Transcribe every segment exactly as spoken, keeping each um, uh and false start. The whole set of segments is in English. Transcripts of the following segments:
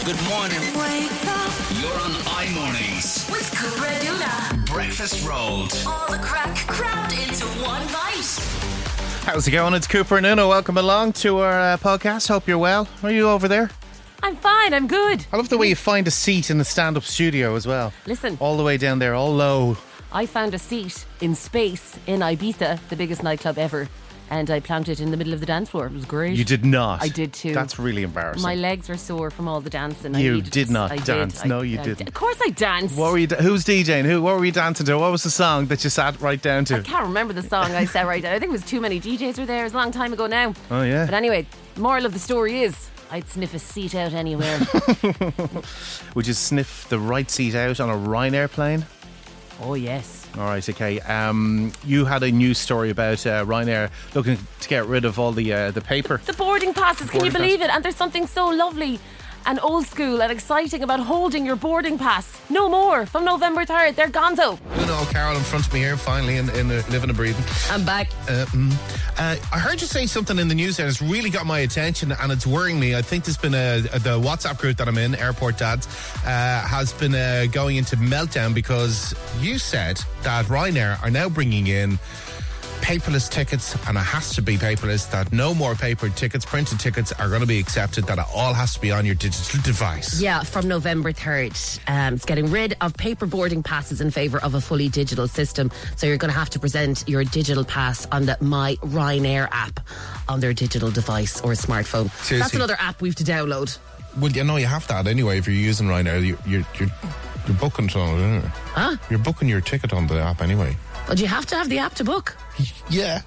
Good morning. Wake up. You're on iMornings. With Cooper and Dula. Breakfast rolled. All the crack crammed into one bite. How's it going? It's Cooper and Una. Welcome along to our uh, podcast. Hope you're well. Are you over there? I'm fine, I'm good. I love the way you find a seat in the stand-up studio as well. Listen. All the way down there, all low. I found a seat in space in Ibiza, the biggest nightclub ever, and I planked it in the middle of the dance floor. It was great. You did not? I did too. That's really embarrassing. My legs were sore from all the dancing. I You needed did to- not I dance. Did. No, I, you I didn't. Did. Of course I danced. What were you? Who's DJing? Who? What were you dancing to? What was the song that you sat right down to? I can't remember the song I said right now. I think it was Too Many D Js Were There. It was a long time ago now. Oh yeah. But anyway, moral of the story is I'd sniff a seat out anywhere. Would you sniff the right seat out on a Ryanair plane? Oh yes. All right, okay. Um, you had a news story about uh, Ryanair looking to get rid of all the uh, the paper. The boarding passes, can you Boarding believe it? And there's something so lovely and old school and exciting about holding your boarding pass. No more. From November third, they're gonzo. You know, Carol in front of me here, finally, in, in uh, living and breathing. I'm back. Uh, mm, uh, I heard you say something in the news there that's really got my attention and it's worrying me. I think there's been a, a the WhatsApp group that I'm in, Airport Dads, uh, has been uh, going into meltdown because you said that Ryanair are now bringing in paperless tickets, and it has to be paperless, that no more paper tickets, printed tickets are going to be accepted, that it all has to be on your digital device. Yeah, from November third. Um, it's getting rid of paper boarding passes in favour of a fully digital system. So you're going to have to present your digital pass on the My Ryanair app on their digital device or smartphone. Seriously? That's another app we have to download. Well, you know, you have that anyway if you're using Ryanair. You're, you're, you're, you're booking it on it, isn't it? Huh? You're booking your ticket on the app anyway. Well, do you have to have the app to book? Yeah.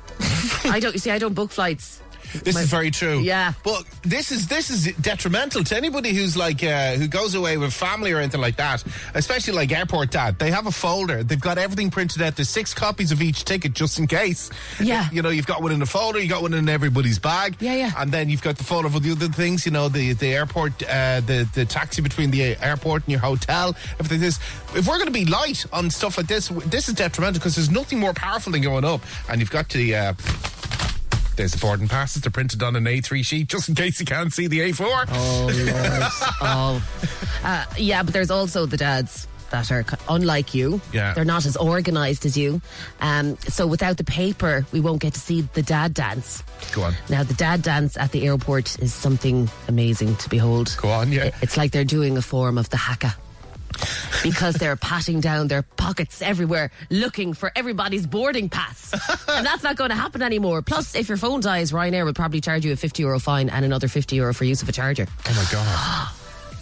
I don't, you see, I don't book flights. This My- is very true. Yeah. But this is this is detrimental to anybody who's like uh, who goes away with family or anything like that, especially like Airport Dad. They have a folder. They've got everything printed out. There's six copies of each ticket just in case. Yeah. You know, you've got one in the folder, you got one in everybody's bag. Yeah, yeah. And then you've got the folder for the other things, you know, the, the airport, uh, the, the taxi between the airport and your hotel, everything this. If we're going to be light on stuff like this, this is detrimental because there's nothing more powerful than going up and you've got to... Uh, There's the boarding passes. They're printed on an A three sheet just in case you can't see the A four. Oh, Lord. oh. Uh, yeah, but there's also the dads that are unlike you. Yeah. They're not as organised as you. Um, so without the paper, we won't get to see the dad dance. Go on. Now, the dad dance at the airport is something amazing to behold. Go on, yeah. It's like they're doing a form of the haka. Because they're patting down their pockets everywhere looking for everybody's boarding pass. And that's not going to happen anymore. Plus, if your phone dies, Ryanair will probably charge you a fifty euro fine and another fifty euro for use of a charger. Oh my God.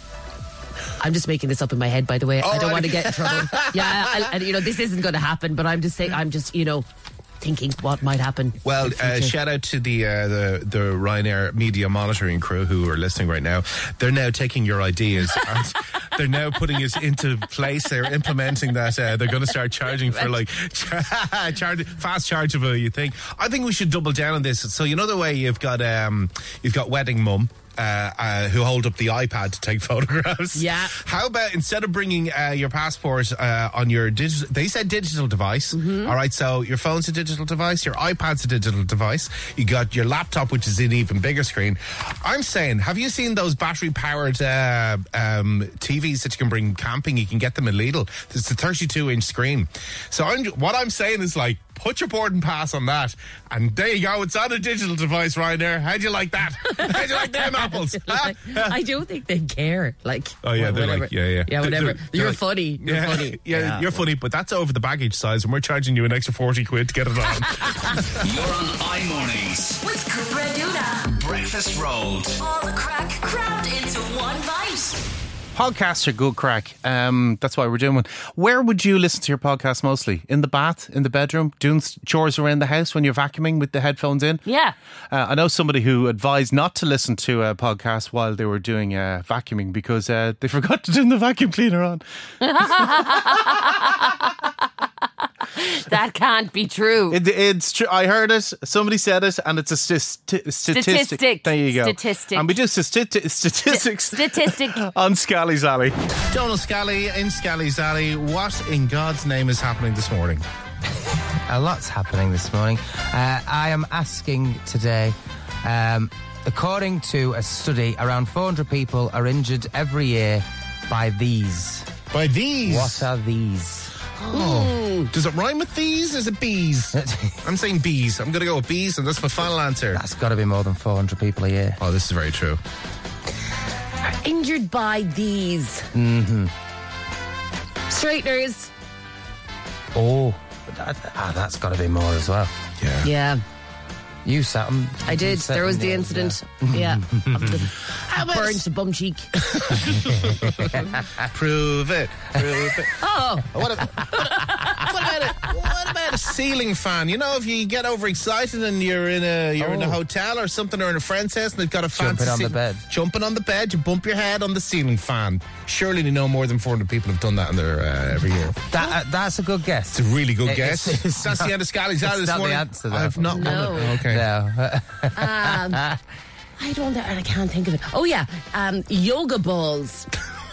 I'm just making this up in my head, by the way. Oh, I don't right. want to get in trouble. Yeah, I, I, you know, this isn't going to happen, but I'm just saying, I'm just, you know, thinking what might happen. Well, in the uh, future. shout out to the, uh, the the Ryanair media monitoring crew who are listening right now. They're now taking your ideas and they're now putting it into place. They're implementing that. Uh, they're going to start charging for like charge, fast chargeable. You think? I think we should double down on this. So you know the way you've got um, you've got wedding mum. Uh, uh, who hold up the iPad to take photographs. Yeah. How about instead of bringing uh, your passport uh, on your digital, they said digital device. Mm-hmm. All right, so your phone's a digital device, your iPad's a digital device. You got your laptop, which is an even bigger screen. I'm saying, have you seen those battery-powered uh, um, T Vs that you can bring camping? You can get them in Lidl. It's a thirty-two inch screen. So I'm, what I'm saying is like, put your boarding pass on that, and there you go. It's on a digital device, Ryanair. How'd you like that? How'd you like them apples? Huh? I don't think they care. Like, Oh yeah, they're whatever. like, yeah, yeah, Yeah, whatever. They're- they're You're like- funny. You're yeah, funny. yeah, you're funny, but that's over the baggage size, and we're charging you an extra forty quid to get it on. You're on iMornings. With Cooper and Dula. Breakfast rolled. All the crack crammed into one bite. Podcasts are good crack. Um, that's why we're doing one. Where would you listen to your podcast mostly? In the bath, in the bedroom, doing chores around the house when you're vacuuming with the headphones in? Yeah. Uh, I know somebody who advised not to listen to a podcast while they were doing uh, vacuuming because uh, they forgot to turn the vacuum cleaner on. That can't be true. It, it's true. I heard it. Somebody said it, and it's a sti- sti- statistic. Statistic. There you go. Statistic. And we do stati- statistics Statistic. on Scally's Alley. Donald Scally in Scally's Alley. What in God's name is happening this morning? A lot's happening this morning. Uh, I am asking today, um, According to a study, around four hundred people are injured every year by these. By these? What are these? Oh. Does it rhyme with these? Is it bees? I'm saying bees. I'm going to go with bees, and that's my final answer. That's got to be more than four hundred people a year. Oh, this is very true. Injured by these. Mm-hmm. Straighteners. Oh, that, ah, that's got to be more as well. Yeah. Yeah. You sat on... I did. There was the incident. Yeah. Of the burnt bum cheek. Prove it. Prove it. Oh. What, a, what, about it? What about a ceiling fan? You know, if you get overexcited and you're in a you're oh. in a hotel or something, or in a friend's house and they've got a fancy jumping on the bed, jumping on the bed, you bump your head on the ceiling fan. Surely, you know, more than four hundred people have done that in their uh, every year. That uh, that's a good guess. It's a really good it, guess. It's, it's that's not, the end of Scally's out this not morning. The answer, though. I've not no. done it. Okay. No. um, I don't know. I can't think of it. Oh yeah, um, yoga balls.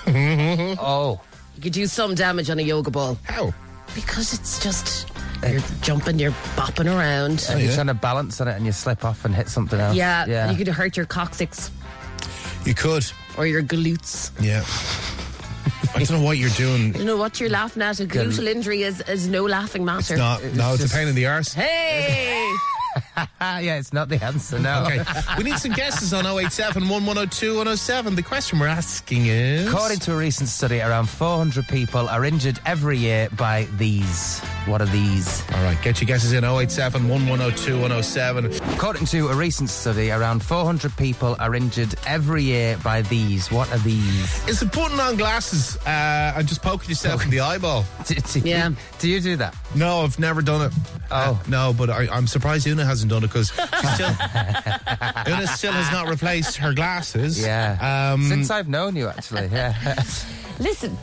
Oh, you could do some damage on a yoga ball. How? Because it's just you're jumping, you're bopping around. And you're trying to balance on it, and you slip off and hit something else. Yeah, yeah. You could hurt your coccyx. You could. Or your glutes. Yeah. I don't know what you're doing. You know what you're laughing at? A gluteal injury is, is no laughing matter. It's not. No, it's, it's a pain in the arse. Hey! Yeah, it's not the answer, no. Okay. We need some guesses on oh eight seven, one one oh two, one oh seven. The question we're asking is... According to a recent study, around four hundred people are injured every year by these. What are these? All right, get your guesses in oh eight seven, one one oh two, one oh seven. According to a recent study, around four hundred people are injured every year by these. What are these? Is it putting on glasses uh, and just poking yourself in the eyeball? Do, do Yeah. You, do you do that? No, I've never done it. Oh. Uh, no, but I, I'm surprised Una hasn't done it, because still, Una still has not replaced her glasses. Yeah. Um, Since I've known you, actually, yeah. Listen.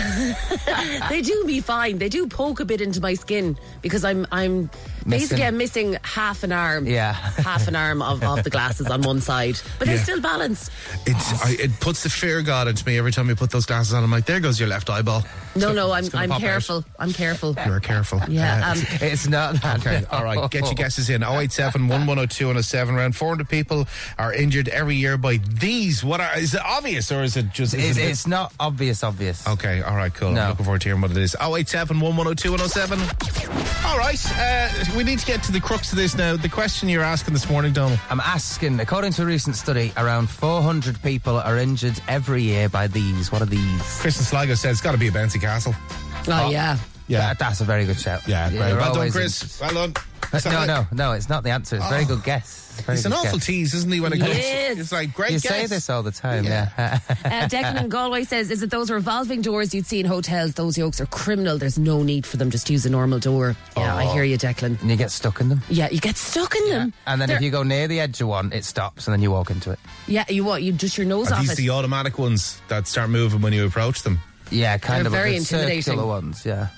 They do me fine. They do poke a bit into my skin because I'm I'm basically I'm missing half an arm. Yeah. Half an arm of, of the glasses on one side. But Yeah. they still balance. It's, I, it puts the fear god into me every time you put those glasses on. I'm like, there goes your left eyeball. No, So no, I'm it's gonna I'm pop out. careful. I'm careful. You're careful. Yeah. Uh, Um, It's not that. Okay, all right. Get your guesses in. oh eight seven, one one oh two, one oh seven. Around four hundred people are injured every year by these. What are, is it obvious, or is it just... Is It's, it a bit- it's not obvious, obvious. Okay, all right, cool. No. I'm looking forward to hearing what it is. oh eight seven, one one oh two, one oh seven. All right, uh, we need to get to the crux of this now. The question you're asking this morning, Donald. I'm asking, according to a recent study, around four hundred people are injured every year by these. What are these? Kristen Sligo said it's got to be a bouncy castle. oh yeah. Yeah. That- that's a very good shout. Yeah, Yeah, great. you're Well done, always Chris. Well done. in- No, no, no, it's not the answer. It's a very good guess. Very He's an good awful guess. tease, isn't he, when it comes Yes. to... It's like, great You guess. say this all the time, yeah. Uh, Declan in Galway says, is it those revolving doors you'd see in hotels? Those yokes are criminal. There's no need for them. Just use a normal door. Yeah, I hear you, Declan. And you get stuck in them. Yeah, you get stuck in them. And then They're- if you go near the edge of one, it stops and then you walk into it. Yeah, you what? You just your nose Are off these it. the automatic ones that start moving when you approach them? Yeah, kind They're of. very the intimidating. circular ones, yeah.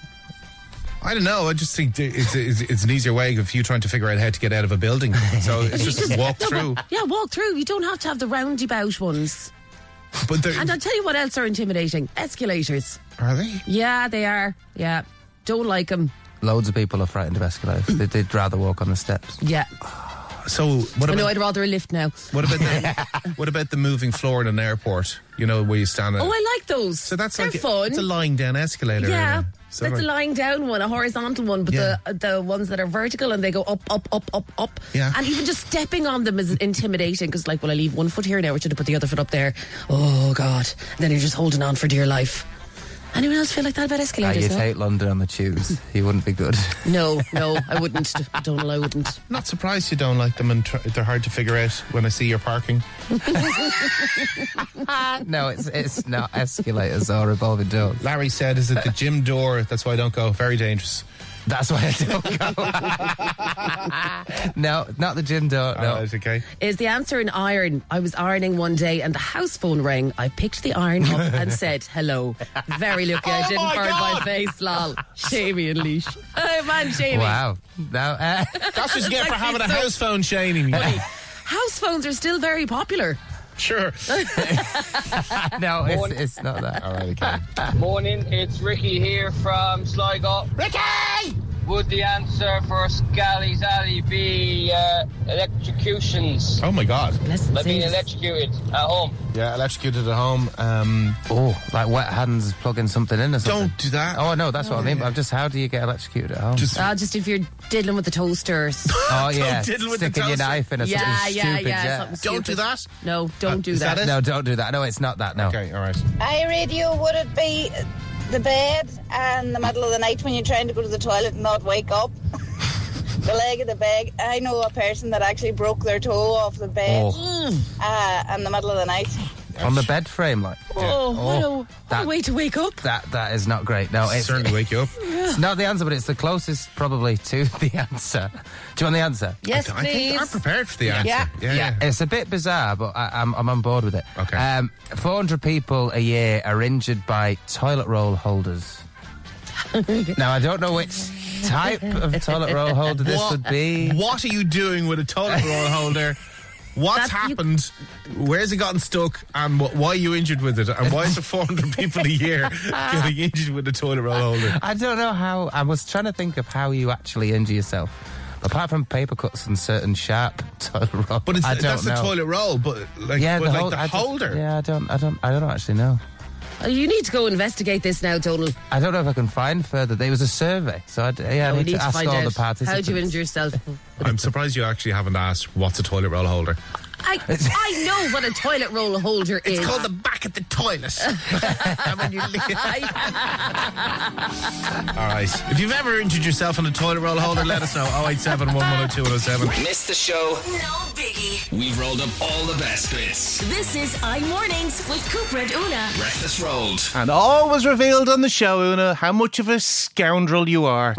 I don't know. I just think it's, it's, it's an easier way of you trying to figure out how to get out of a building. So it's just walk No, through. but- yeah, walk through. You don't have to have the roundabout ones. But they're- And I'll tell you what else are intimidating. Escalators. are they? Yeah, they are. Yeah. Don't like them. Loads of people are frightened of escalators. they, they'd rather walk on the steps. Yeah. So what I know about I'd rather a lift now. what about the what about the moving floor in an airport? You know, where you stand. Oh, I like those. So that's They're like a- fun. It's a lying down escalator. Yeah. So That's like- a lying down one, a horizontal one, but Yeah. the the ones that are vertical and they go up, up, up, up, up. Yeah. And even just stepping on them is intimidating because, like, well, I leave one foot here now, or should I put the other foot up there? Oh, God. And then you're just holding on for dear life. Anyone else feel like that about Ah, escalators? you'd no? hate London on the tubes. You wouldn't be good. no, no, I wouldn't. Donal, I wouldn't. Not surprised you don't like them, and tr- they're hard to figure out when I see your parking. No, it's it's not escalators or revolving doors. Larry said, "Is it the gym door? That's why I don't go. Very dangerous." That's why I don't go. No, not the gym door. No. Oh, that's okay. Is the answer in iron? I was ironing one day and the house phone rang. I picked the iron up and said hello. Very lucky I Oh didn't my burn God. my face, lol. Shamey and leash. Oh man, shamey. Wow. No, uh, That's what you get for Like having a so- house phone, Shane. House phones are still very popular. Sure. no, it's, it's not that. All right, okay. Morning, it's Ricky here from Sligo. Ricky! would the answer for Scally's Alley be uh, electrocutions? Oh my God. Bless Like being things. electrocuted at home. Yeah, electrocuted at home. Um, Oh, like wet hands plugging something in or something. don't do that. Oh, no, that's what I mean. But just how do you get electrocuted at home? Just Ah, just if you're diddling with the toasters. oh, yeah. diddle with the Sticking your toaster. knife in or Yeah, something yeah, stupid. yeah, something don't do stupid. that. No, don't do is that. that it? No, don't do that. No, it's not that, no. Okay, all right. I radio, would it be the bed and the middle of the night when you're trying to go to the toilet and not wake up? The leg of the bed. I know a person that actually broke their toe off the bed Oh. uh, in the middle of the night. On the bed frame, like. Oh, what, a, what that- a way to wake up. That That is not great. No, it's, Certainly wake you up. it's not the answer, but it's the closest probably to the answer. Do you want the answer? Yes, I think I'm prepared for the answer. Yeah. yeah. yeah. It's a bit bizarre, but I, I'm, I'm on board with it. Okay. Um, four hundred people a year are injured by toilet roll holders. Now, I don't know which type of toilet roll holder this What- would be. What are you doing with a toilet roll holder? What's That- you- happened? Where's it gotten stuck? And wh- why are you injured with it? And why is there four hundred people a year getting injured with a toilet roll holder? I don't know how. I was trying to think of how you actually injure yourself. Apart from paper cuts and certain sharp toilet rolls. But it's, I don't that's know. the toilet roll, but like, Yeah, but the, like hol- the I don't- holder. Yeah, I don't, I don't, I don't actually know. Uh, You need to go investigate this now, Donal. I don't know if I can find further. There was a survey, so I'd, yeah, I we need, need to to ask find all out. the participants. How'd you injure yourself? I'm surprised you actually haven't asked what's a toilet roll holder. I, I know what a toilet roll holder is. It's called the back of the toilet. And when you leave- All right. If you've ever injured yourself on a toilet roll holder, let us know. oh eight seven, one one oh two, one oh seven. Missed the show? No biggie. We've rolled up all the best bits. This is iMornings with Cooper and Una. Breakfast rolled. And always revealed on the show, Una, how much of a scoundrel you are.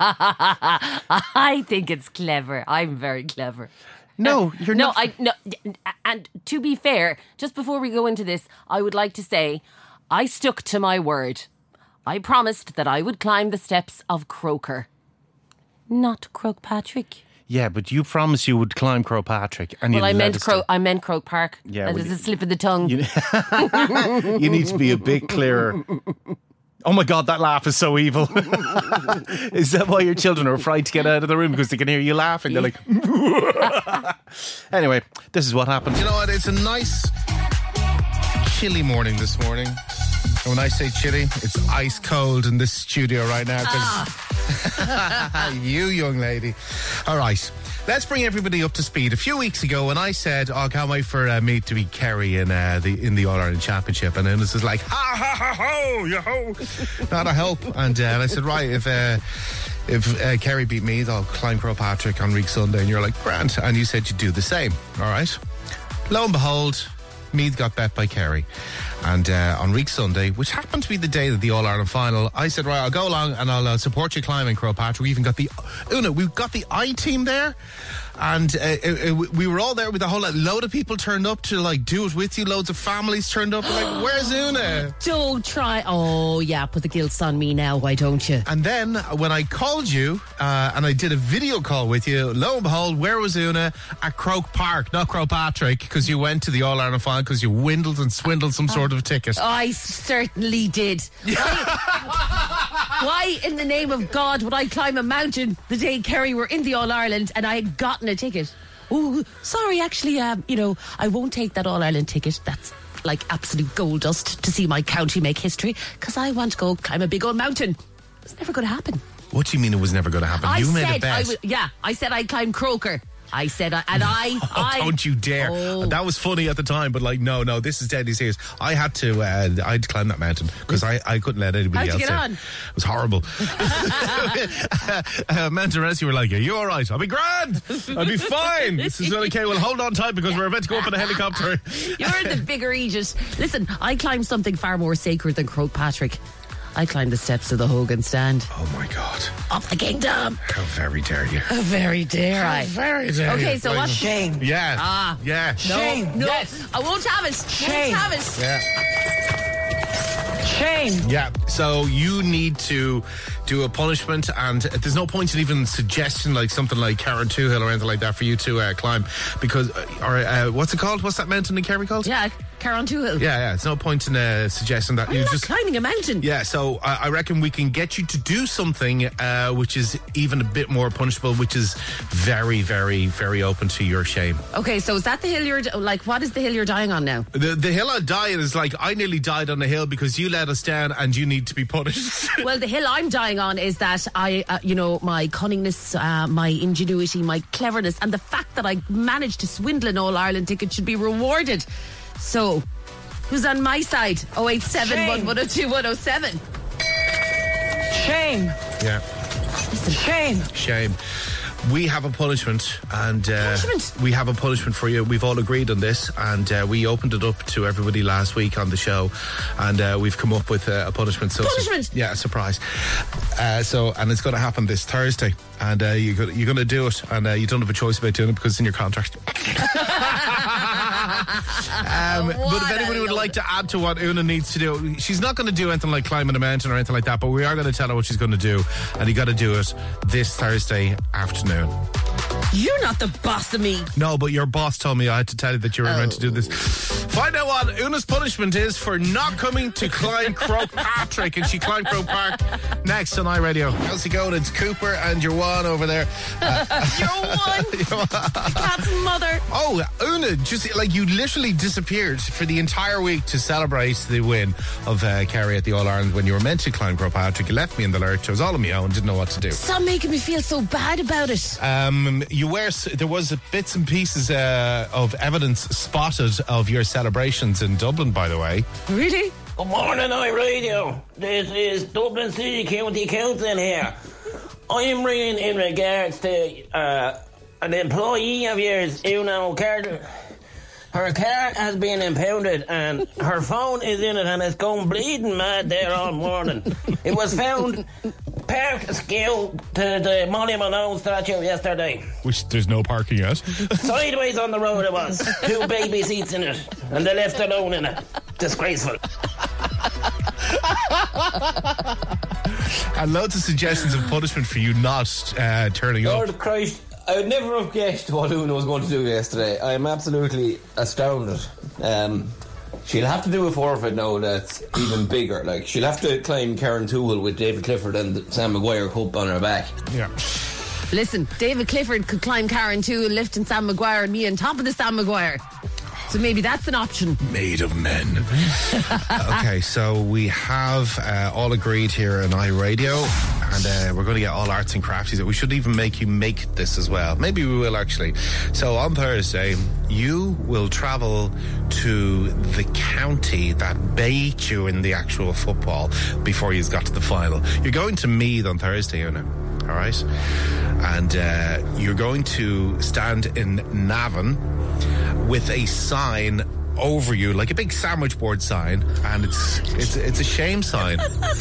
I think it's clever. I'm very clever. No, you're no, not. I no. And to be fair, just before we go into this, I would like to say I stuck to my word. I promised that I would climb the steps of Croker, not Croke Patrick. Yeah, but you promised you would climb Crow Patrick, and Well, you I let meant us Croke. down. I meant Croke Park. Yeah, that well, is a slip of the tongue. You, you need to be a bit clearer. Oh my God, that laugh is so evil. Is that why your children are afraid to get out of the room because they can hear you laughing? They're like, anyway, this is what happened. You know what? It's a nice chilly morning this morning. And when I say chilly, it's ice cold in this studio right now. 'Cause you, young lady. All right. Let's bring everybody up to speed. A few weeks ago, when I said, "Oh, I can't wait for uh, me to be Kerry in uh, the in the All Ireland Championship," and then this is like, "Ha ha ha ho, yo ho!" Not a hope. And, uh, and I said, "Right, if uh, if uh, Kerry beat me, I'll climb Crow Patrick on Reek Sunday." And you're like, "Grant," and you said you'd do the same. All right. Lo and behold, Meath got bet by Kerry. And uh, on Reek Sunday, which happened to be the day of the All-Ireland final, I said, right, I'll go along and I'll uh, support you climbing, Crow Patrick. We even got the, Una, we've got the I team there. And uh, uh, uh, we were all there with a whole load of people turned up to like do it with you. Loads of families turned up. We're like, where's Una? Don't try. Oh, yeah, put the guilt on me now. Why don't you? And then when I called you uh, and I did a video call with you, lo and behold, where was Una? At Croke Park, not Crow Patrick, because you went to the All-Ireland final because you windled and swindled some sort of ticket. I certainly did. Why, why in the name of God would I climb a mountain the day Kerry were in the All-Ireland and I had gotten a ticket? Oh, sorry, actually, um, you know, I won't take that All-Ireland ticket. That's like absolute gold dust to see my county make history because I want to go climb a big old mountain. It's never going to happen. What do you mean it was never going to happen? I you made said a bet. I would, yeah, I said I'd climb Croker. I said, I, and I, Oh, I don't you dare. Oh. That was funny at the time, but like, no, no, this is deadly serious. I had to, uh, I had to climb that mountain because I, I couldn't let anybody How'd you else get in. on? It was horrible. uh, Mount and you were like, are you all right? I'll be grand. I'll be fine. This is okay. Well, hold on tight because we're about to go up in a helicopter. You're the bigger Aegis. Listen, I climbed something far more sacred than Croke Patrick. I climbed the steps of the Hogan stand. Oh my God. Up the kingdom. How very dare you. How very dare I. Very dare Okay, you. so Like- what? Shame. Yeah. Ah. Yeah. No, Shame. no, Yes. I won't have it. Shame. Won't have it. Yeah. Shame. Yeah, so you need to do a punishment, and there's no point in even suggesting like something like Karen Toohill or anything like that for you to uh, climb because, uh, or uh, what's it called? What's that mountain in Kerry called? Yeah, Carrauntoohil. Yeah, yeah. It's no point in uh, suggesting that I'm you not just. climbing a mountain. Yeah, so I, I reckon we can get you to do something uh, which is even a bit more punishable, which is very, very, very open to your shame. Okay, so is that the hill you're like? What is the hill you're dying on now? The the hill I'm dying is like I nearly died on the hill because you let us down and you need to be punished. Well, the hill I'm dying on is that I, uh, you know, my cunningness, uh, my ingenuity, my cleverness, and the fact that I managed to swindle an All Ireland ticket should be rewarded. So, who's on my side? oh eight seven, one one oh two, one oh seven. Shame. Yeah. Shame. Shame. We have a punishment, and uh, Punishment? we have a punishment for you. We've all agreed on this, and uh, we opened it up to everybody last week on the show, and uh, we've come up with uh, a punishment. So, Punishment? yeah, a surprise. Uh, so, and it's going to happen this Thursday, and uh, you're going you're going to do it, and uh, you don't have a choice about doing it because it's in your contract. um, but if anybody would like to add to what Una needs to do, she's not going to do anything like climbing a mountain or anything like that, but we are going to tell her what she's going to do, and you got to do it this Thursday afternoon. You're not the boss of me. No, but your boss told me I had to tell you that you were Oh. meant to do this. Find out what Una's punishment is for not coming to climb Croke Patrick, and she climbed Croke Park next on iRadio. How's it going? It's Cooper and your one over there. Uh, You're one. Cat's mother. Oh, Una, just like you literally disappeared for the entire week to celebrate the win of uh, Kerry at the All Ireland when you were meant to climb Croke Patrick. You left me in the lurch. I was all on my own, didn't know what to do. Stop making me feel so bad about it. Um, you were there was bits and pieces uh, of evidence spotted of your celebrations in Dublin, by the way. Really? Good morning, iRadio. This is Dublin City County Council here. I am ringing in regards to uh, an employee of yours, Una O'Carter. Her car has been impounded and her phone is in it and it's going bleeding mad there all morning. It was found parked askew to the Molly Malone statue yesterday. Which there's no parking at. Sideways on the road it was. Two baby seats in it and they left alone in it. Disgraceful. And loads of suggestions of punishment for you not uh, turning Lord up. Christ, I would never have guessed what Una was going to do yesterday. I am absolutely astounded. Um, she'll have to do a forfeit now that's even bigger. Like, she'll have to climb Carrauntoohil with David Clifford and Sam Maguire Cup on her back. Yeah. Listen, David Clifford could climb Carrauntoohil, lifting Sam Maguire and me on top of the Sam Maguire. So maybe that's an option. Made of men. Okay, so we have uh, all agreed here on iRadio, and uh, we're going to get all arts and crafties. We should even make you make this as well. Maybe we will, actually. So on Thursday, you will travel to the county that beat you in the actual football before you got to the final. You're going to Meath on Thursday, Una. All right? And uh, you're going to stand in Navan with a sign over you, like a big sandwich board sign, and it's it's it's a shame sign.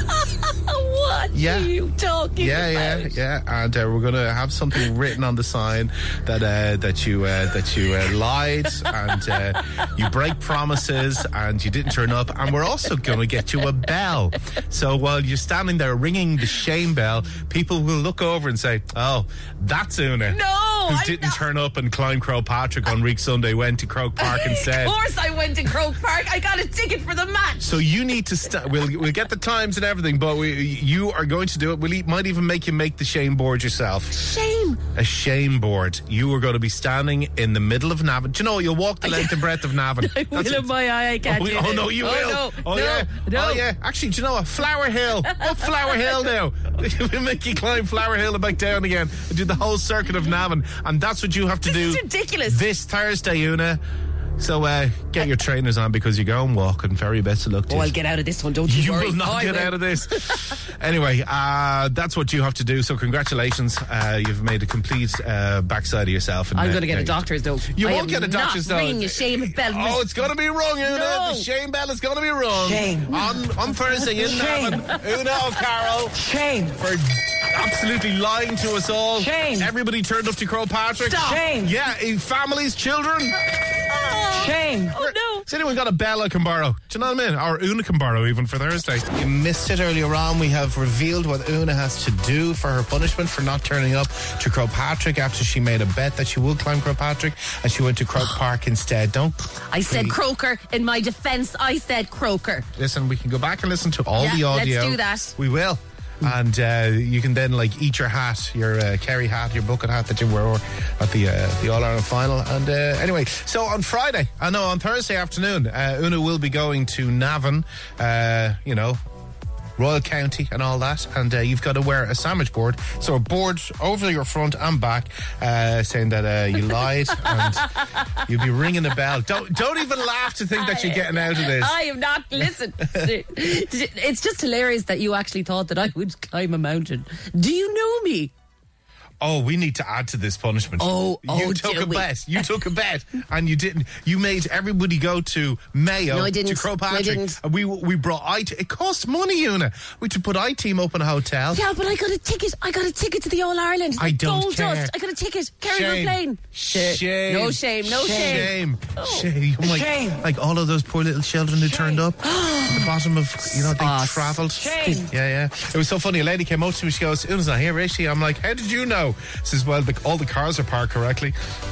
What Yeah. are you talking Yeah, about? yeah, yeah. And uh, we're going to have something written on the sign that uh, that you uh, that you uh, lied and uh, you break promises and you didn't turn up. And we're also going to get you a bell. So while you're standing there ringing the shame bell, people will look over and say, "Oh, that's Una, No, who I'm didn't not- turn up and climb Croke Patrick on Reek Sunday, went to Croke Park instead." Of course I went to Croke Park. I got a ticket for the match. So you need to st- we'll we'll get the times and everything, but we, you are going to do it. We might even make you make the shame board yourself. Shame. A shame board. You are going to be standing in the middle of Navan. Do you know you'll walk the length and breadth of Navan? I will in my eye. I can't Oh, do oh this. no, you oh, will. No, oh no, yeah. no. Oh yeah. Actually, do you know what? Flower Hill. Up Flower Hill now. We'll make you climb Flower Hill and back down again and do the whole circuit of Navan. And that's what you have to This do is ridiculous. this Thursday, Una. So uh, get your trainers on because you're going walking. Very best of luck to Oh, you. I'll get out of this one. Don't you, You worry. will not I get will. out of this. Anyway, uh, that's what you have to do. So congratulations. Uh, you've made a complete uh, backside of yourself. And, I'm uh, going to get yeah, a doctor's though. You I won't am get a doctor's not though. ringing a shame bell. Oh, it's going to be wrong, Una. No. The shame bell is going to be wrong. Shame. On, on Thursday in Shame. Navan, Una O'Carroll Shame. for absolutely lying to us all. Shame. Everybody turned up to Croke Patrick. Stop. Shame. Yeah, in families, children. Shame. Oh no. Has anyone got a bell I can borrow? Do you know what I mean? Or Una can borrow even for Thursday. You missed it earlier on. We have revealed what Una has to do for her punishment for not turning up to Croagh Patrick after she made a bet that she would climb Croagh Patrick and she went to Croke Park instead. Don't. I said please. Croker. In my defence, I said Croker. Listen, we can go back and listen to all Yeah, the audio. let's do that. We will. And uh, you can then like eat your hat, your uh, Kerry hat, your bucket hat that you wore at the uh, the All Ireland final. And uh, anyway, so on Friday, I know on Thursday afternoon, uh, Una will be going to Navan, uh, you know, Royal County and all that, and uh, you've got to wear a sandwich board, so a board over your front and back, uh, saying that uh, you lied, and you'll be ringing a bell. Don't don't even laugh to think that you're getting out of this. I am not. Listen, it's just hilarious that you actually thought that I would climb a mountain. Do you know me? Oh, we need to add to this punishment. Oh, you oh, took do a we? bet. You took a bet, and you didn't. You made everybody go to Mayo, No, I didn't. to Croagh No, I Patrick. didn't. And we we brought I. It cost money, Una. We had to put I Team up in a hotel. Yeah, but I got a ticket. I got a ticket to the All Ireland. I don't Gold care. Dust. I got a ticket. Carry Shame. my plane. Shame. No shame. No shame. Shame. Shame. Oh my- Shame. Like all of those poor little children who turned up at the bottom of, you know, they Oh, travelled. shame. Yeah, yeah. It was so funny. A lady came up to me. She goes, Una's not here, is she? I'm like, how did you know? She says, well, the, all the cars are parked correctly.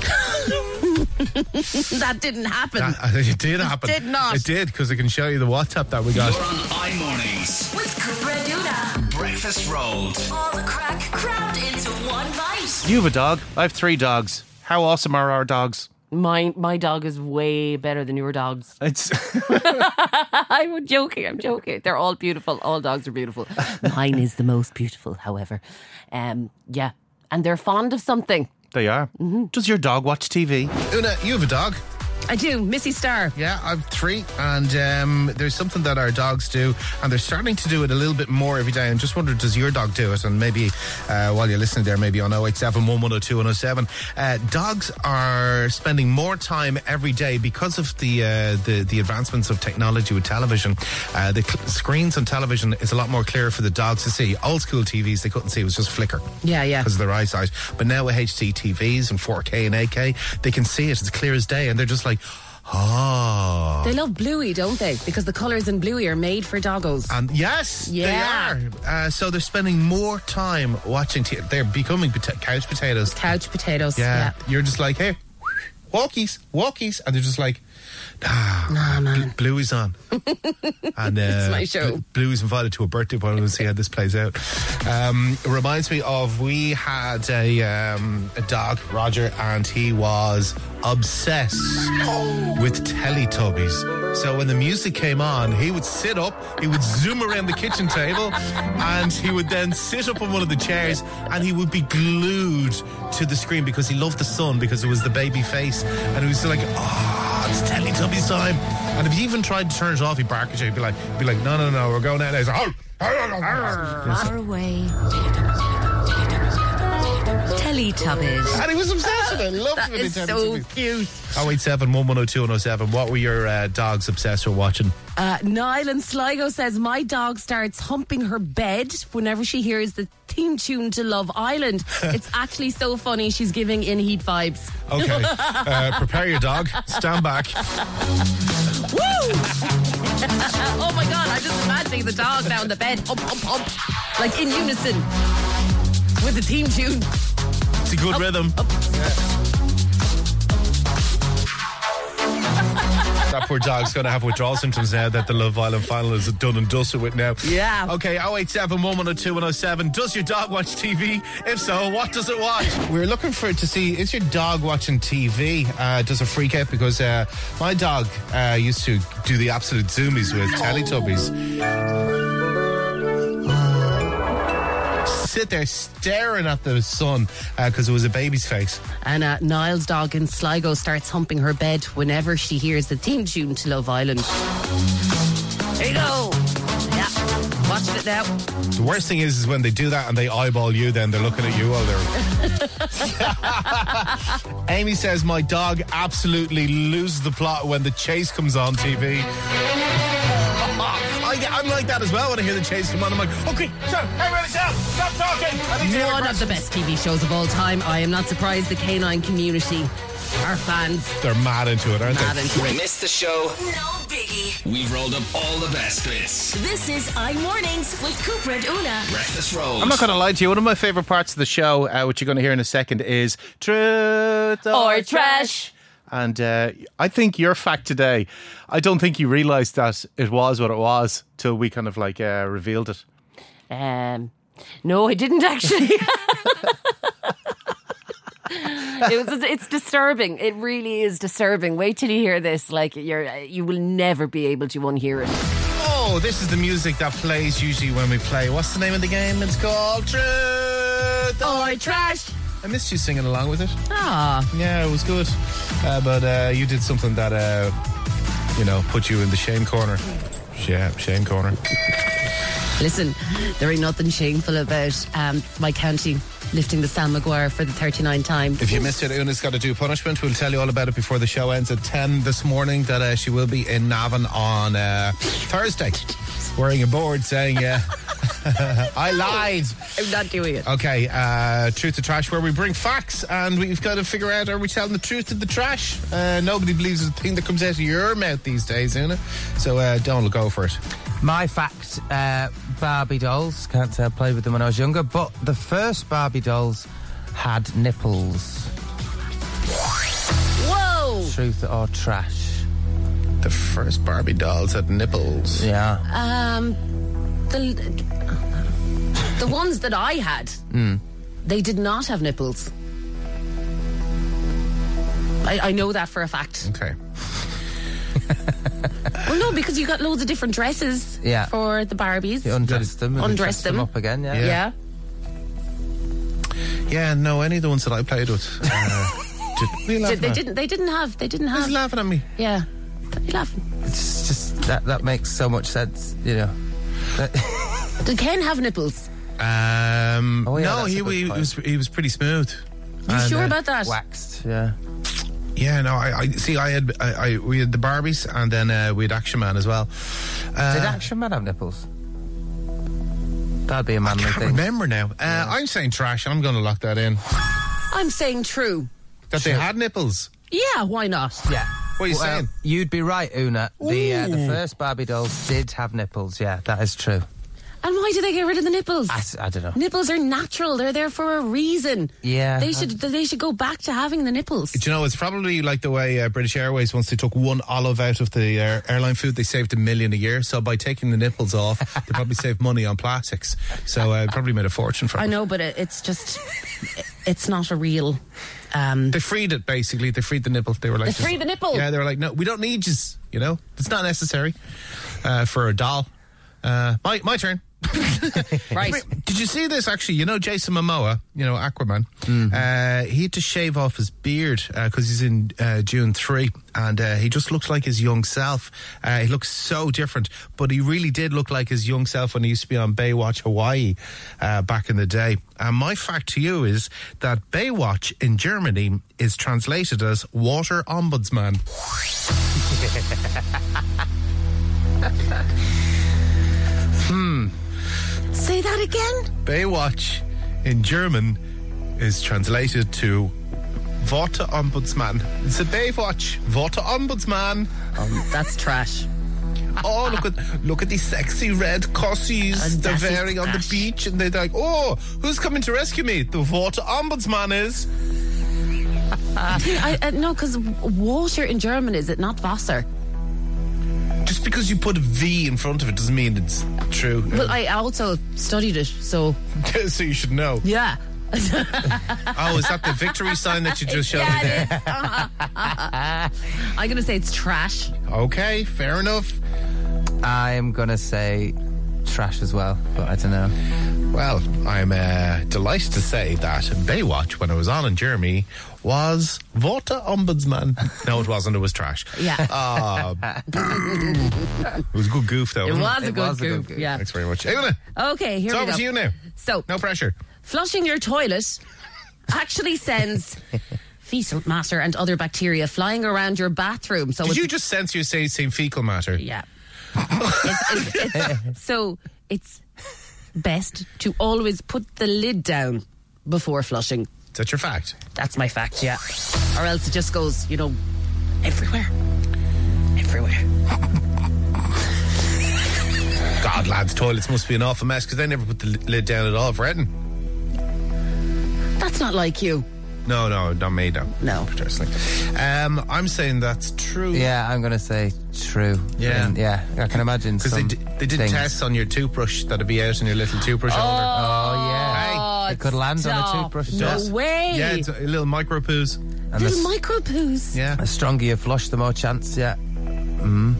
That didn't happen. That, it did happen. It did not. It did, because I can show you the WhatsApp that we got. You're on iMornings. With Cooper and Una. Breakfast rolled. All the crack crammed into one bite. You have a dog. I have three dogs. How awesome are our dogs? My my dog is way better than your dogs. It's I'm joking. I'm joking. They're all beautiful. All dogs are beautiful. Mine is the most beautiful, however. Um, yeah, and they're fond of something. They are. Mm-hmm. Does your dog watch T V? Una, you have a dog. I do. Missy Star. Yeah, I've three, and um, there's something that our dogs do, and they're starting to do it a little bit more every day. And just wondered, does your dog do it? And maybe uh, while you're listening there, maybe on oh eight seven, one one oh two, one oh seven, uh, dogs are spending more time every day because of the uh, the, the advancements of technology with television. Uh, the cl- screens on television is a lot more clear for the dogs to see. Old school T Vs, they couldn't see; it was just flicker. Yeah, yeah. Because of their eyesight. But now with H D T Vs and four K and eight K, they can see it. It's clear as day, and they're just like, oh. They love Bluey, don't they? Because the colours in Bluey are made for doggos. And yes, Yeah. they are. Uh, so they're spending more time watching. T- they're becoming pota- couch potatoes. Couch potatoes. Yeah. Yeah. You're just like, hey, walkies, walkies. And they're just like, ah, Nah, man. Bl- Bluey's on. And uh, It's my show. Bl- Bluey's invited to a birthday party. We'll see how this plays out. Um, it reminds me of, we had a, um, a dog, Roger, and he was obsessed with Teletubbies. So when the music came on, he would sit up, he would zoom around the kitchen table, and he would then sit up on one of the chairs, and he would be glued to the screen because he loved the sun, because it was the baby face, and he was like, oh, it's Teletubbies time. And if you even tried to turn it off, he'd bark at you. He'd be like, he'd be like, no, no, no, we're going out. He's like, oh. Far away. Teletubbies. And he was obsessed with it. Loved That it. is so cute. oh eight seven, one one oh two, one oh seven. What were your uh, dogs obsessed with watching? Uh, Niall in Sligo says, my dog starts humping her bed whenever she hears the theme tune to Love Island. It's actually so funny. She's giving In Heat vibes. Okay. uh, prepare your dog. Stand back. Woo! Oh my God, I'm just imagining the dog now in the bed. Hump, hump, hump. Like in unison with the theme tune. It's a good Up, rhythm. up. That poor dog's going to have withdrawal symptoms now that the Love Island final is done and dusted with now. Yeah. Okay, oh eight seven, one one oh two, one oh seven. Does your dog watch T V? If so, what does it watch? We're looking for it to see, is your dog watching T V? Uh, does it freak out? Because uh, my dog uh, used to do the absolute zoomies with Teletubbies. Sit there staring at the sun because uh, it was a baby's face. And uh, Niall's dog in Sligo starts humping her bed whenever she hears the theme tune to Love Island. There you go. Yeah, watching it now. The worst thing is, is when they do that and they eyeball you, then they're looking at you while they're... Amy says, my dog absolutely loses the plot when the chase comes on T V. I, I'm like that as well when I hear the chase come on. I'm like, okay, shut up, everybody shut up, stop talking. I need to hear One of the best T V shows of all time. I am not surprised the canine community Our fans. They're mad into it, aren't Mad they? into it. Missed the show? No biggie. We've rolled up all the best bits. This is iMornings with Cooper and Una. Breakfast Rolls. I'm not going to lie to you. One of my favourite parts of the show, uh, which you're going to hear in a second, is Truth or, Or Trash. And uh, I think your fact today, I don't think you realised that it was what it was till we kind of like uh, revealed it. Um, no, I didn't actually. It was, it's disturbing. It really is disturbing. Wait till you hear this. Like, you're, you will never be able to unhear it. Oh, this is the music that plays usually when we play. What's the name of the game? It's called Truth or Trash. I missed you singing along with it. Ah. Yeah, it was good. Uh, but uh, you did something that, uh, you know, put you in the shame corner. Yeah, shame corner. Listen, there ain't nothing shameful about um, my county lifting the Sam Maguire for the thirty-ninth time. If you missed it, Una's got to do punishment. We'll tell you all about it before the show ends at ten this morning, that uh, she will be in Navan on uh, Thursday, wearing a board saying, uh, I lied. I'm not doing it. Okay, uh, Truth or Trash, where we bring facts and we've got to figure out, are we telling the truth to the trash? Uh, nobody believes the thing that comes out of your mouth these days, Una. So uh, don't go for it. My fact, uh, Barbie dolls. Can't say I played with them when I was younger, but the first Barbie dolls had nipples. Whoa! Truth or trash? The first Barbie dolls had nipples. Yeah. Um, the the ones that I had, Mm. they did not have nipples. I, I know that for a fact. Okay. Well, no, because you got loads of different dresses Yeah. for the Barbies. You undressed them and Undress dressed them. them. up again, yeah. Yeah. Yeah, no, any of the ones that I played with. Uh, did, Did, they didn't. They didn't have. They didn't have. Who's laughing at me? Yeah. Don't be laughing. It's just, that, that makes so much sense, you know. Did Ken have nipples? Um, Oh, yeah, no, that's a he, good he point. was he was pretty smooth. You And, sure uh, about that? Waxed, yeah. Yeah, no, I, I see. I had I, I we had the Barbies and then uh, we had Action Man as well. Uh, Did Action Man have nipples? That'd be a manly I can't thing. remember now. Uh, I'm saying trash. I'm going to lock that in. I'm saying true. That they had nipples. Yeah, why not? Yeah. What are you Well, saying? You'd be right, Una. The uh, the Ooh. first Barbie dolls did have nipples. Yeah, that is true. And why do they get rid of the nipples? I, s- I don't know. Nipples are natural. They're there for a reason. Yeah. They should. They should go back to having the nipples. Do you know, it's probably like the way uh, British Airways, once they took one olive out of the uh, airline food, they saved a million a year. So by taking the nipples off, they probably saved money on plastics. So uh, probably made a fortune from I it. know, but it, it's just. It's not a real. Um, They freed it, basically. They freed the nipple. They were like... They freed the nipple? Yeah, they were like, no, we don't need you, you know? It's not necessary uh, for a doll. Uh, my, my turn. Right. Did you see this, actually? You know Jason Momoa, you know, Aquaman? Uh, he had to shave off his beard because he's in uh, Dune three, and uh, he just looks like his young self. Uh, he looks so different, but he really did look like his young self when he used to be on Baywatch Hawaii uh, back in the day. And my fact to you is that Baywatch in Germany is translated as Water Ombudsman. hmm. Say that again? Baywatch in German is translated to Water Ombudsman. It's a Baywatch. Water Ombudsman. Um, that's trash. Oh, look at look at these sexy red cossies And they're that is wearing on the trash. beach, and they're like, oh, who's coming to rescue me? The Water Ombudsman is. I, uh, no, because water in German, is it not Wasser? Just because you put a V in front of it doesn't mean it's true. Well, I also studied it, so. So you should know. Yeah. Oh, is that the victory sign that you just showed me Yeah, there? it is. Uh-huh, uh-huh. I'm going to say it's trash. Okay, fair enough. I'm going to say trash as well, but I don't know. Well, I'm uh, delighted to say that Baywatch, when it was on in Germany, was Water Ombudsman. No, it wasn't. It was trash. Yeah. Ah, it was a good goof, though. It wasn't was a It good was a good goof. goof. Yeah. Thanks very much. Hey, Una, Okay, here it's we over go. to you now. So, No pressure. flushing your toilet actually sends fecal matter and other bacteria flying around your bathroom. So Did it's, you just sense you say saying fecal matter? Yeah. It's- it's- it's- so it's best to always put the lid down before flushing. Is that your fact? That's my fact, yeah. Or else it just goes, you know, everywhere. Everywhere. God, lads, toilets must be an awful mess because they never put the lid down at all for Eton. That's not like you. No, no, not me, no. No. Personally. Um, I'm saying that's true. Yeah, I'm going to say true. Yeah. And yeah, I can imagine Because they, some d- they did things. tests on your toothbrush that'd be out in your little toothbrush holder. Oh, yeah. Oh, It could land on a stop. toothbrush. No Yes. way. Yeah, it's a little micro poos. And Little the, micro poos. Yeah. the stronger you flush, the more chance, yeah. Mm.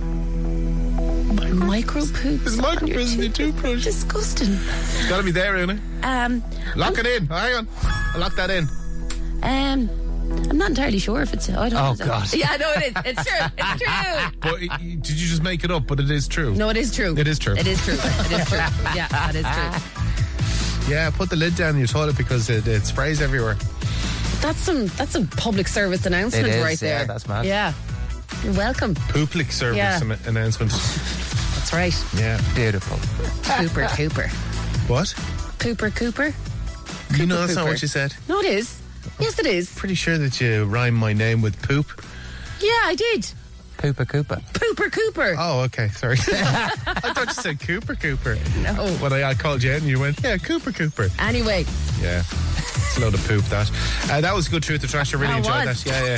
Micro poos. There's micro poos in your toothbrush. Disgusting. It's got to be there, Una. Um, Lock it in. Hang on. I'll lock that in. um, I'm not entirely sure if it's. I don't Oh, know. God. Yeah, no, it is. It's true. It's true. But it, you- did you just make it up? But it is true. No, it is true. It is true. It is true. It is true. Yeah, that is true. Yeah, put the lid down in your toilet because it, it sprays everywhere. That's some. That's a public service announcement It is, right there. yeah, that's mad. Yeah, you're welcome. Public service Yeah. am- announcement. That's right. Yeah. Beautiful. Cooper, Cooper, What? Cooper, Cooper. You know that's not Cooper. what you said. No, it is. Yes, it is. Pretty sure that you rhyme my name with poop. Yeah, I did. Pooper Cooper. Pooper, Cooper. Oh, okay. Sorry. I thought you said Cooper Cooper. No. When I, I called you in, you went, yeah, Cooper Cooper. Anyway, Yeah. It's a load of poop, that. Uh, that was good Truth or Trash. I really That enjoyed was. that. Yeah, yeah.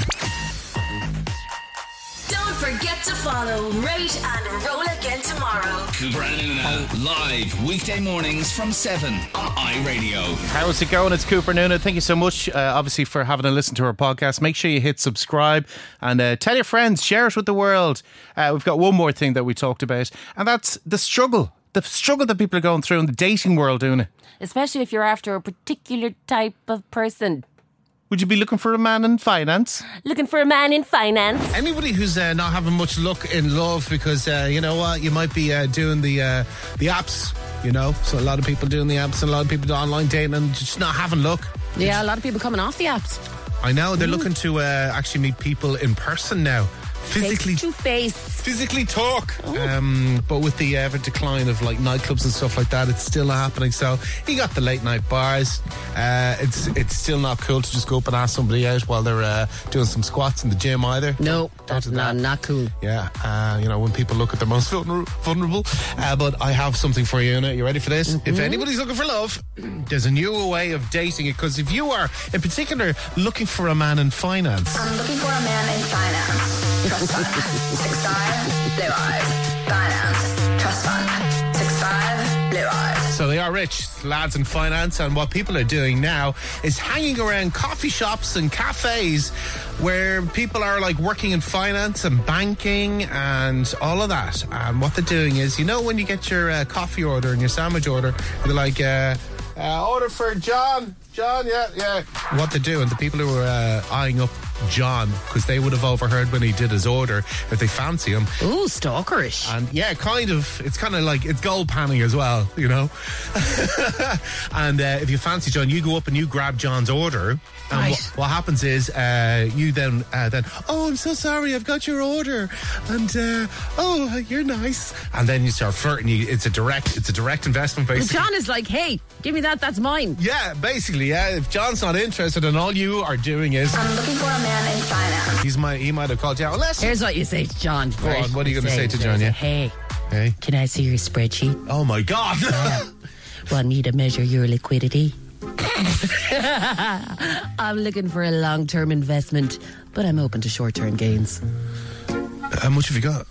Don't forget to follow, rate, and roll again tomorrow. Cooper and Una, live weekday mornings from seven on iRadio. How's it going? It's Cooper Noonan. Thank you so much, uh, obviously, for having a listen to our podcast. Make sure you hit subscribe and uh, tell your friends, share it with the world. Uh, we've got one more thing that we talked about, and that's the struggle. The struggle that people are going through in the dating world, Una. Especially if you're after a particular type of person. Would you be looking for a man in finance? Looking for a man in finance. Anybody who's uh, not having much luck in love because, uh, you know what, you might be uh, doing the uh, the apps, you know. So a lot of people doing the apps and a lot of people do online dating and just not having luck. yeah, a lot of people coming off the apps. I know, they're looking to uh, actually meet people in person now. Physically Face to face. physically talk. Um, but with the ever decline of like nightclubs and stuff like that, it's still not happening. So you got the late night bars. Uh, it's it's still not cool to just go up and ask somebody out while they're uh, doing some squats in the gym either. No, that's do not, that. not cool. Yeah, uh, you know, when people look at their most vulner- vulnerable. Uh, but I have something for you, Una. You ready for this? If anybody's looking for love, there's a new way of dating it. Because if you are, in particular, looking for a man in finance, I'm looking for a man in finance. Trust fund. Six five, blue eyes. Finance. Trust fund. Six five, blue eyes. so they are rich lads in finance, and what people are doing now is hanging around coffee shops and cafes where people are like working in finance and banking and all of that. And what they're doing is, you know, when you get your uh, coffee order and your sandwich order, they're like, uh, uh, order for John. John, yeah, yeah. What they're doing, the people who are uh, eyeing up John, because they would have overheard when he did his order, if they fancy him. Ooh, stalkerish. And yeah, kind of. It's kind of like, it's gold panning as well, you know. And uh, if you fancy John, you go up and you grab John's order. And Right. what, what happens is, uh, you then, uh, then, oh, I'm so sorry, I've got your order. And, uh, oh, you're nice. And then you start flirting. You, it's a direct, it's a direct investment, Well, basically. John is like, hey, give me that, that's mine. Yeah, basically, yeah. If John's not interested and all you are doing is, I'm looking for a man in finance. he's might, he might have called you out. Unless, Here's what you say to John. Go on, what are you gonna say to John, yeah? Hey, hey, can I see your spreadsheet? oh my God. Want me to measure your liquidity? I'm looking for a long-term investment, but I'm open to short-term gains. How much have you got?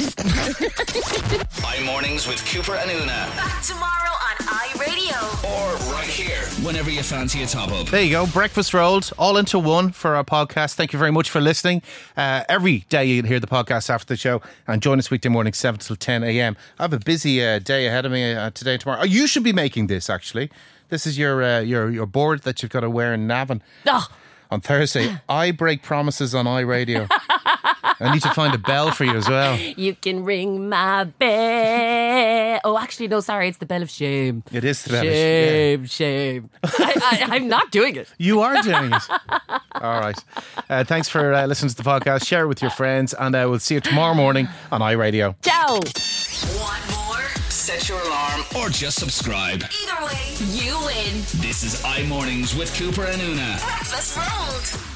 iMornings with Cooper and Una. Back tomorrow on iRadio. Or right here, whenever you fancy a top up. There you go, breakfast rolled, all into one for our podcast. Thank you very much for listening. Uh, every day you'll hear the podcast after the show, and join us weekday morning seven till ten a.m. I have a busy uh, day ahead of me uh, today and tomorrow. Oh, you should be making this, actually. This is your uh, your your board that you've got to wear in Navan Oh, on Thursday. I break promises on iRadio. I need to find a bell for you as well. you can ring my bell. Oh, actually, no, sorry, it's the bell of shame. It is the bell of Shame, shame. I, I, I'm not doing it. You are doing it. All right. Uh, thanks for uh, listening to the podcast. Share it with your friends, and uh, we'll see you tomorrow morning on iRadio. Ciao. Want more? set your alarm, or just subscribe. Either way, you win. This is iMornings with Cooper and Una. Breakfast rolled.